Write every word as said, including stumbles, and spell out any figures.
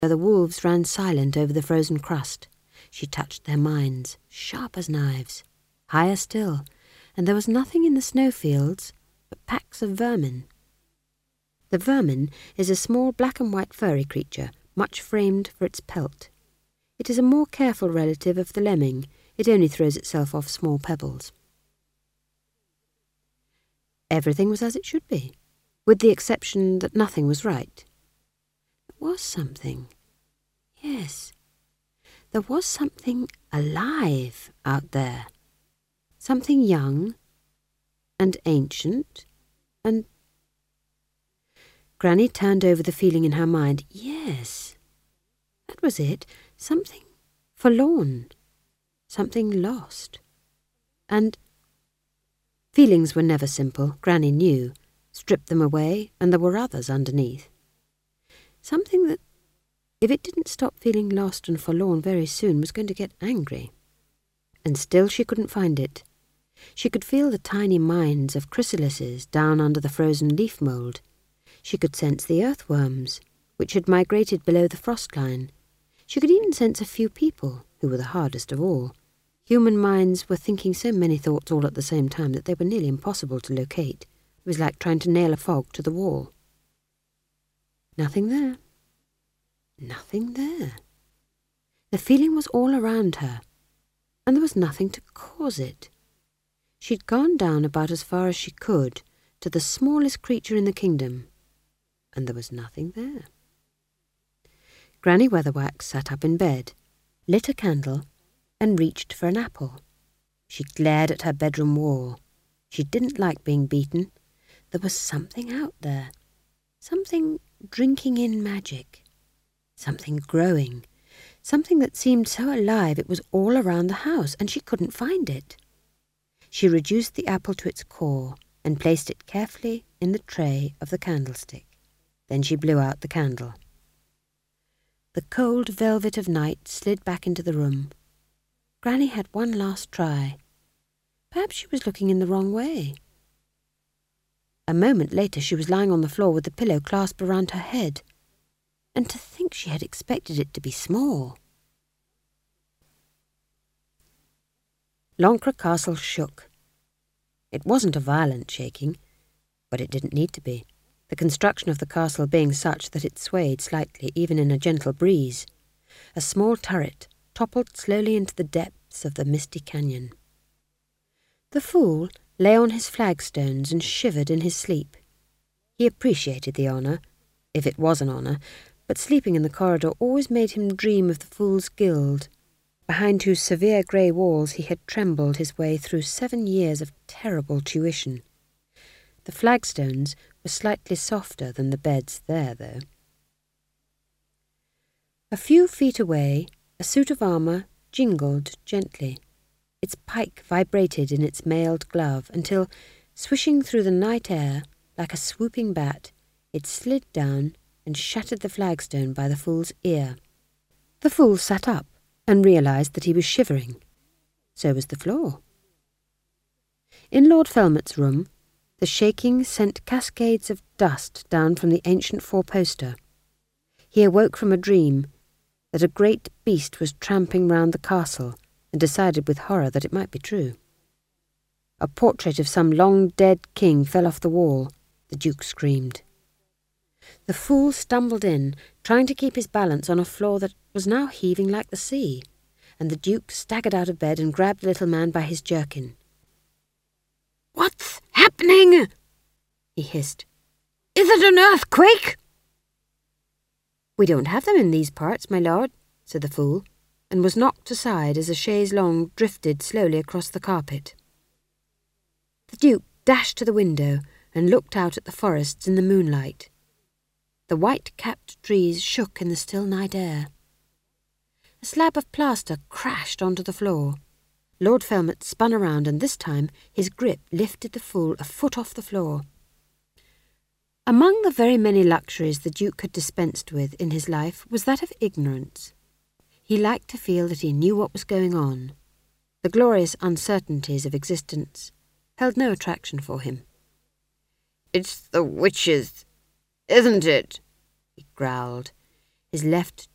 The wolves ran silent over the frozen crust. She touched their minds, sharp as knives. Higher still, and there was nothing in the snowfields but packs of vermin. The vermin is a small black and white furry creature, much framed for its pelt. It is a more careful relative of the lemming. It only throws itself off small pebbles. Everything was as it should be, with the exception that nothing was right. There was something. Yes, there was something alive out there. Something young and ancient and... Granny turned over the feeling in her mind. Yes, that was it. Something forlorn. Something lost. And feelings were never simple, Granny knew. Strip them away, and there were others underneath. Something that, if it didn't stop feeling lost and forlorn very soon, was going to get angry. And still she couldn't find it. She could feel the tiny mines of chrysalises down under the frozen leaf mould. She could sense the earthworms, which had migrated below the frost line. She could even sense a few people, who were the hardest of all. Human minds were thinking so many thoughts all at the same time that they were nearly impossible to locate. It was like trying to nail a fog to the wall. Nothing there. Nothing there. The feeling was all around her, and there was nothing to cause it. She'd gone down about as far as she could to the smallest creature in the kingdom, and there was nothing there. Granny Weatherwax sat up in bed, lit a candle, and reached for an apple. She glared at her bedroom wall. She didn't like being beaten. There was something out there, something drinking in magic, something growing, something that seemed so alive it was all around the house, and she couldn't find it. She reduced the apple to its core and placed it carefully in the tray of the candlestick. Then she blew out the candle. The cold velvet of night slid back into the room. Granny had one last try. Perhaps she was looking in the wrong way. A moment later she was lying on the floor with the pillow clasped around her head. And to think she had expected it to be small. Loncre Castle shook. It wasn't a violent shaking, but it didn't need to be, the construction of the castle being such that it swayed slightly even in a gentle breeze. A small turret toppled slowly into the depths of the misty canyon. The fool lay on his flagstones and shivered in his sleep. He appreciated the honour, if it was an honour, but sleeping in the corridor always made him dream of the Fool's Guild, behind whose severe grey walls he had trembled his way through seven years of terrible tuition. The flagstones were slightly softer than the beds there, though. A few feet away, a suit of armour jingled gently. Its pike vibrated in its mailed glove until, swishing through the night air like a swooping bat, it slid down and shattered the flagstone by the fool's ear. The fool sat up and realised that he was shivering. So was the floor. In Lord Felmut's room, the shaking sent cascades of dust down from the ancient four-poster. He awoke from a dream that a great beast was tramping round the castle, and decided with horror that it might be true. A portrait of some long-dead king fell off the wall. The Duke screamed. The fool stumbled in, trying to keep his balance on a floor that was now heaving like the sea, and the Duke staggered out of bed and grabbed the little man by his jerkin. "What's happening?" he hissed. "Is it an earthquake?" "We don't have them in these parts, my lord," said the fool, and was knocked aside as a chaise longue drifted slowly across the carpet. The Duke dashed to the window and looked out at the forests in the moonlight. The white-capped trees shook in the still night air. A slab of plaster crashed onto the floor. Lord Felmut spun around, and this time his grip lifted the fool a foot off the floor. Among the very many luxuries the Duke had dispensed with in his life was that of ignorance. He liked to feel that he knew what was going on. The glorious uncertainties of existence held no attraction for him. "It's the witches, isn't it?" he growled, his left